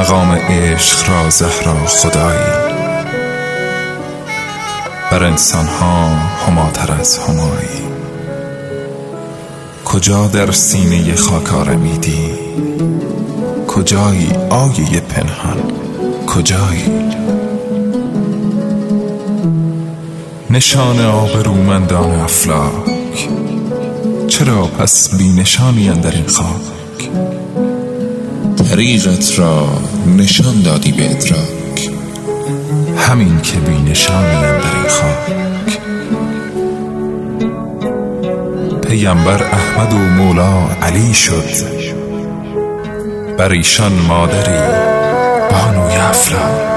مقام عشق را زهرا خدایی، بر انسانها هماتر از همایی. کجا در سینه خاک آرمیدی؟ کجایی آیه پنهان؟ کجایی نشان آبرومندان افلاک؟ چرا پس بی نشانی اندر این خاک؟ طریقت را نشان دادی به ادراک، همین که بی نشانی اندر این خاک. پیامبر احمد و مولا علی شد، بر ایشان مادری بانوی افلاک.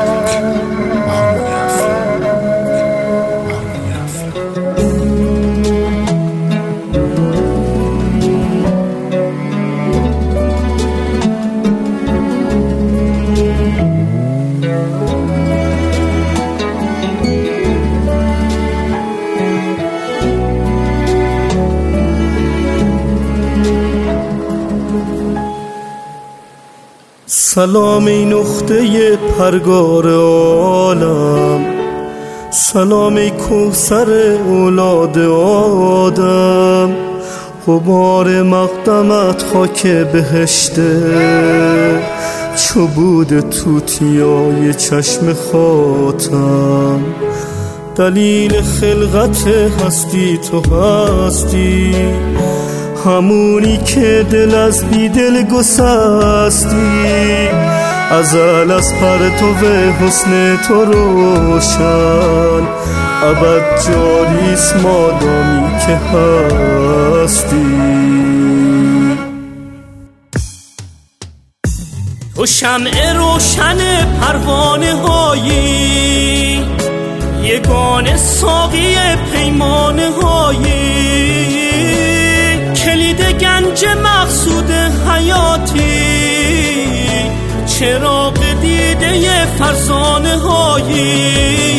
سلام ای نقطه پرگار عالم، سلام ای کوثر اولاد آدم. غبار مقدمت خاک بهشته، چو بود توتیای چشم خاتم. دلیل خلقت هستی تو هستی، همونی که دل از بی دل گسستی. ازل از پرتو حسن تو روشن، ابد جاریست مادامی که هستی. تو شمع روشن پروانه هایی، یگانه ساقی پیمانه هایی. کلید گنج مقصود حیاتی، چراغ دیده فرزانه هایی.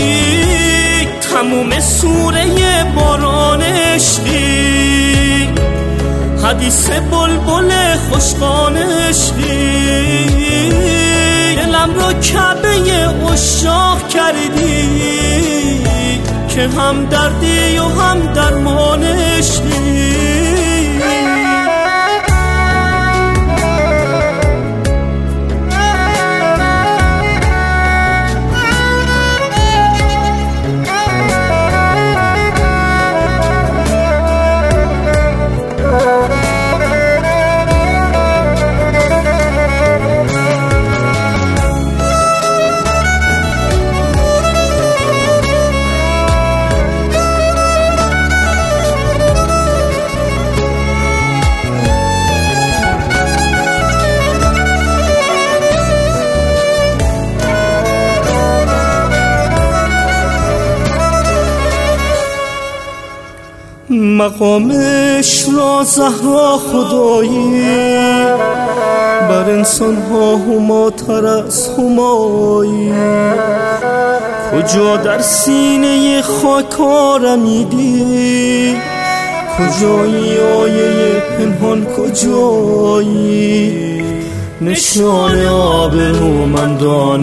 تموم سوره باران عشقی، حدیث بلبل خوشقان عشقی. دلم را کعبه عشاق کردی، که هم دردی و هم درمان عشقی. مقامش را زهرا خدایی، بر انسان ها هماتر از همایی. کجا در سینه خاک آرمیدی؟ کجایی آیه پنهان؟ کجایی نشان آبرومندان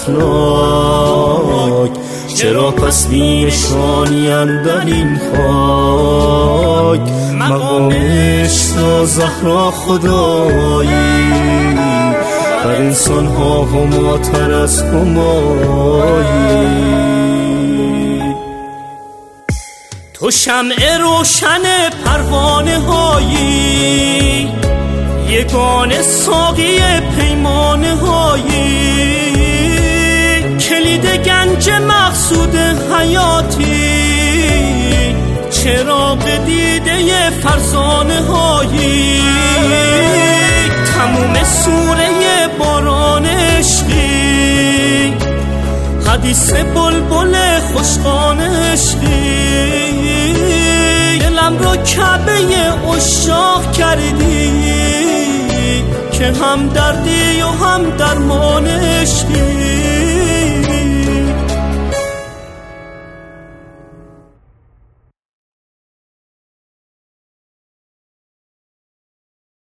افلاک؟ چرا پس بی نشانی اندر این خاک؟ مقامش را زهرا خدایی، بر انسان ها هماتر از همایی. تو شمع روشن پروانه هایی، یگانه ساقی پیمانه هایی. کلید گنج مقصود حیاتی، چراغ دیده فرزانه هایی. تموم سوره باران عشقی، حدیث بلبل خوشقان عشقی. دلم را کعبه عشاق کردی، که هم دردی و هم درمان عشقی.